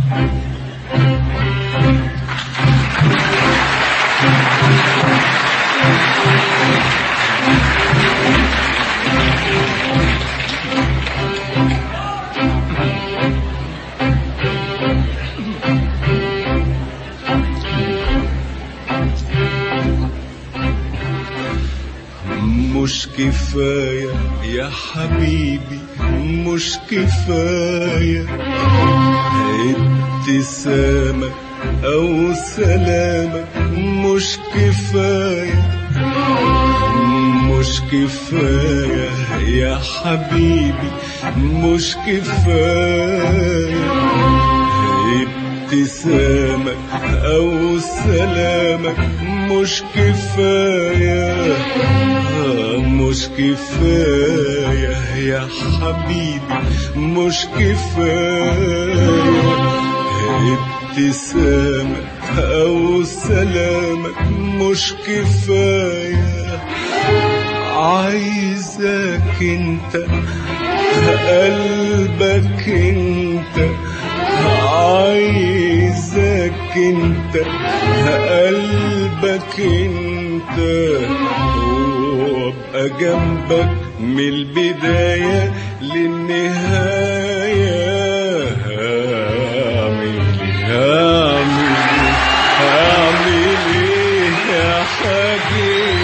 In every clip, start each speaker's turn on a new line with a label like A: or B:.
A: مش كفاية يا حبيبي، مش كفاية ابتسامك أو سلامك، مش كفاية، مش كفاية يا حبيبي، مش كفاية ابتسامك أو سلامك، مش كفاية، مش كفاية يا حبيبي، مش كفاية ابتسامك أو سلامك، مش كفاية. عايزك انت، قلبك انت، عايزك انت، قلبك انت، وابقى جنبك من البداية للنهاية. هعمل ايه يا حبيبي؟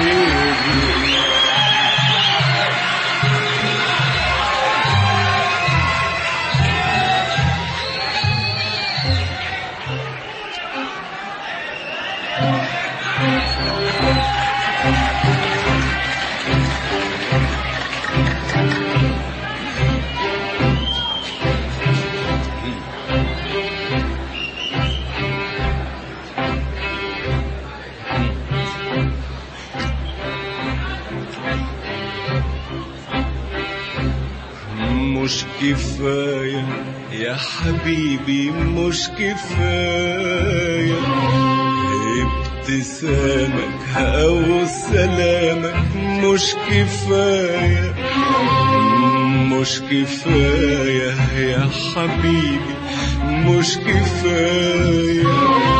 A: مش كفاية يا حبيبي، مش كفاية ابتسامك أو سلامك، مش كفاية، مش كفاية يا حبيبي، مش كفاية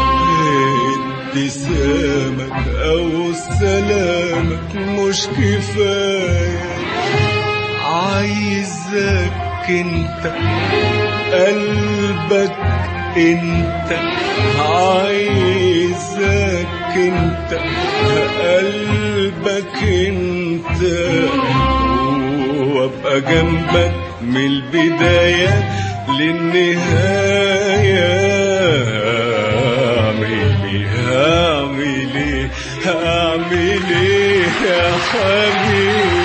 A: ابتسامك أو سلامك، مش كفاية. عايزك انت، قلبك انت، عايزك انت، قلبك انت، وابقى جنبك من البداية للنهاية. هعمل ايه يا حبيبي؟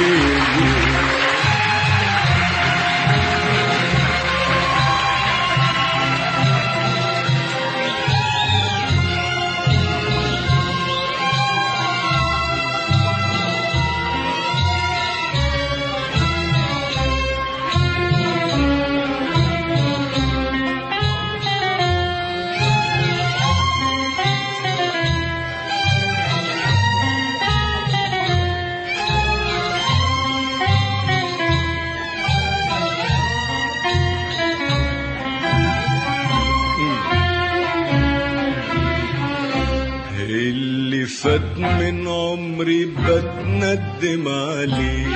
A: اللي فات من عمري بتندم عليه،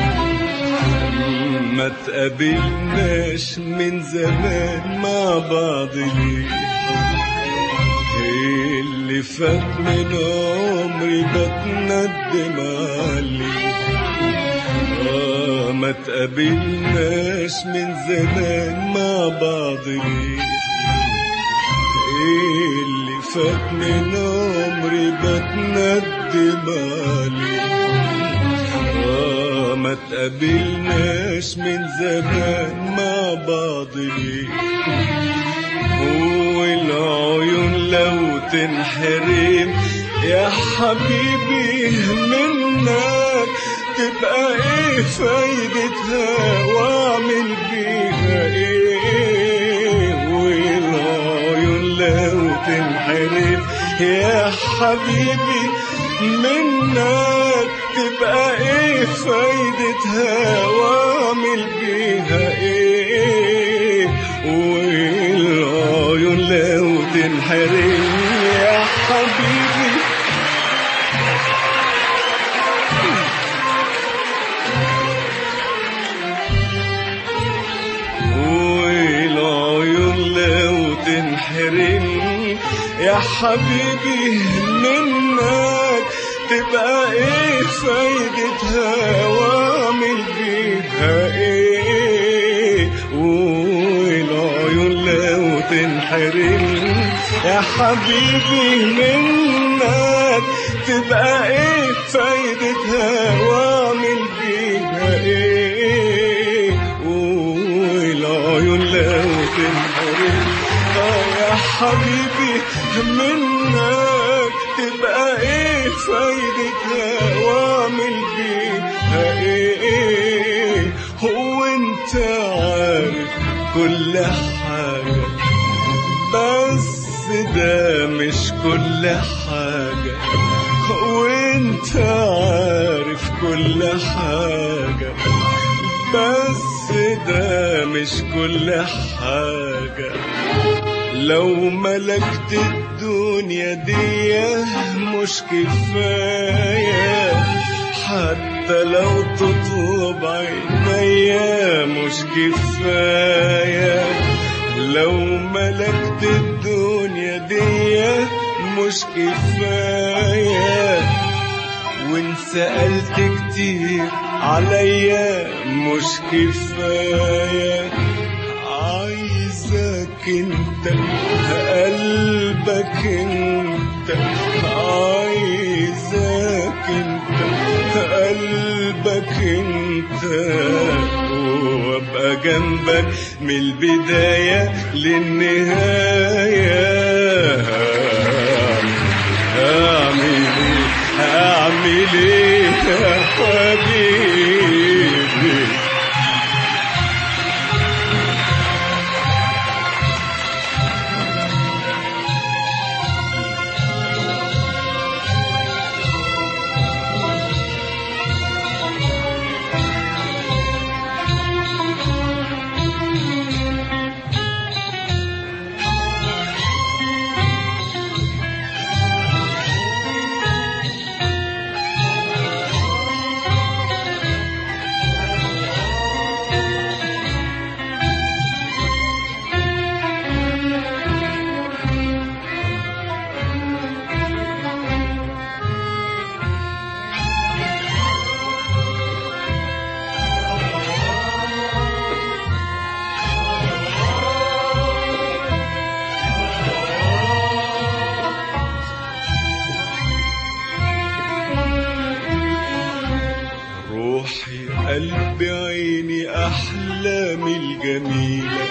A: ما تقابلناش من زمان مع بعض ليه. اللي فات من عمري بتندم عليه، ما تقابلناش من زمان مع بعض ليه. اللي فات من عمري بتندم عليه، ما تقابلناش من زمان مع بعض ليه. والعيون لو تنحرم يا حبيبي منك، تبقى ايه فايدتها واعمل بيها ايه؟ والعيون لو تنحرم يا حبيبي منك، تبقى ايه فايدتها واعمل بيها ايه؟ العيون لو تنحرم يا حبيبي. والعيون لو تنحرم يا حبيبي منك تبقى ايه فايدتها واعمل بيها ايه؟ والعيون لو تنحرم يا حبيبي منك تبقى ايه فايدتها واعمل بيها ايه؟ والعيون لو تنحرم يا حبيبي منك تبقى ايه فايدتها واعمل بيها ايه؟ هو انت عارف كل حاجة بس ده مش كل حاجة، وانت عارف كل حاجة بس ده مش كل حاجة. لو ملكت الدنيا دي مش كفاية، حتى لو تطلب عينيا مش كفاية. لو ملكت الدنيا دي مش كفاية، وان سألت كتير عليا مش كفاية. عايزك انت قلبك انت، عايزك انت قلبك انت، وابقى جنبك من البداية للنهاية. اعمل ايه يا حبيبي؟ قلبي عيني أحلامي الجميلة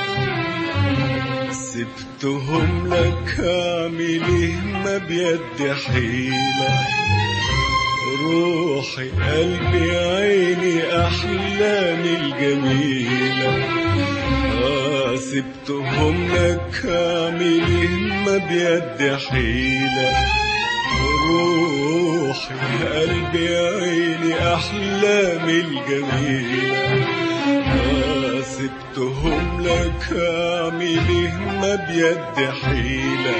A: سبتهم لك، أعمل إيه ما بيد حيلة. روحي قلبي عيني أحلامي الجميلة سبتهم لك، أعمل إيه ما بيد حيلة. روحي قلبي عيني أحلامي الجميلة سبتهم لك، أعمل إيه ما بيد حيلة.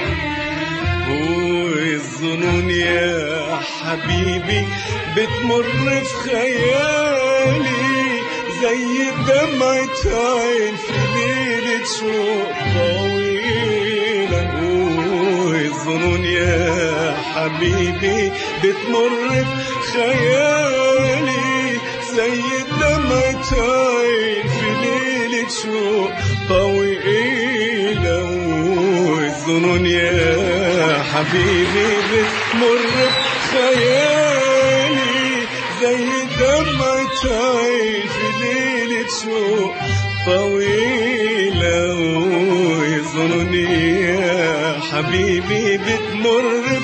A: والظنون يا حبيبي بتمر في خيالي زي دمعة عين في ليلة شوق طويلة. والظنون يا حبيبي بتمر في خيالي زي دمعة عين في ليلة شوق طويلة. والظنون يا حبيبي بتمر في خيالي زي دمعة عين في ليلة شوق طويلة. والظنون يا حبيبي بتمر في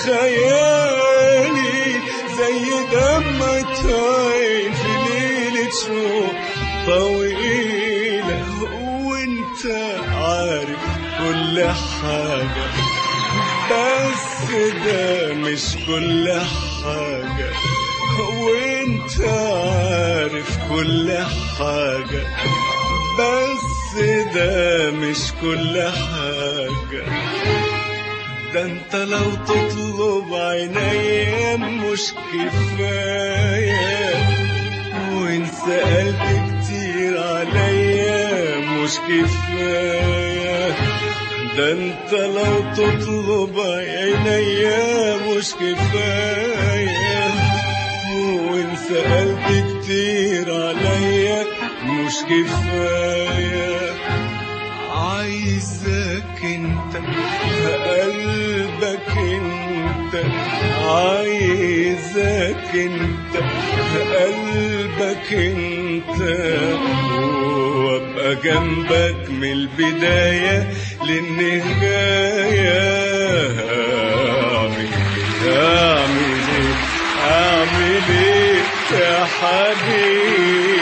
A: خيالي زي دمعة عين في ليلة شوق طويلة. وانت عارف كل حاجة بس ده مش كل حاجة، وانت عارف كل حاجة بس ده مش كل حاجة، ده انت لو تطلب عينيا مش كفاية، وان سألت كتير عليا مش كفاية، ده انت لو تطلب عينيا مش كفاية، وان سألت كتير عليا مش كفاية. عايزك انت قلبك انت، عايزك انت قلبك انت، وابقى جنبك من البداية للنهاية. اعمل ايه يا حبيبي؟